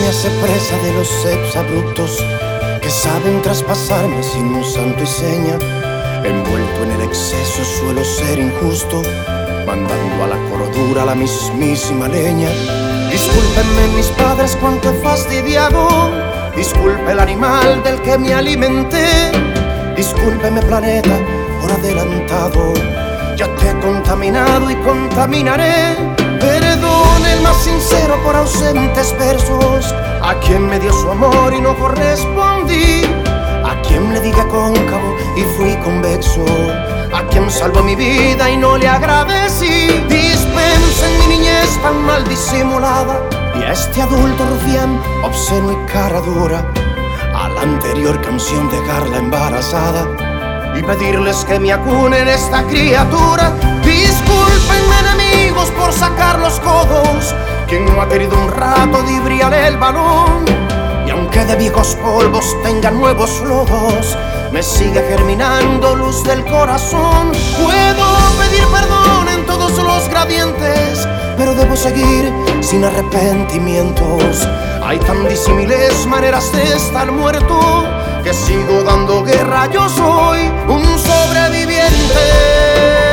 me hace presa de los exabruptos que saben traspasarme sin un santo y seña. Envuelto en el exceso suelo ser injusto, mandando a la cordura la mismísima leña. Discúlpenme mis padres cuanto he fastidiado, disculpe el animal del que me alimenté, discúlpeme planeta por adelantado, ya te he contaminado y contaminaré. Perdone el más sincero por ausentes versos, a quien me dio su amor y no correspondí, a quien le dije cóncavo y fui convexo, a quien salvó mi vida y no le agradecí. Dispensen mi niñez tan mal disimulada y a este adulto rufián, obsceno y cara dura, a la anterior canción dejarla embarazada y pedirles que me acunen esta criatura. Discúlpenme enemigos por sacar los codos, quien no ha querido un rato de briar el balón, y aunque de viejos polvos tengan nuevos lodos, me sigue germinando luz del corazón. Puedo pedir perdón en todos los gradientes, pero debo seguir sin arrepentimientos. Hay tan disímiles maneras de estar muerto que sigo dando guerra. Yo soy un sobreviviente.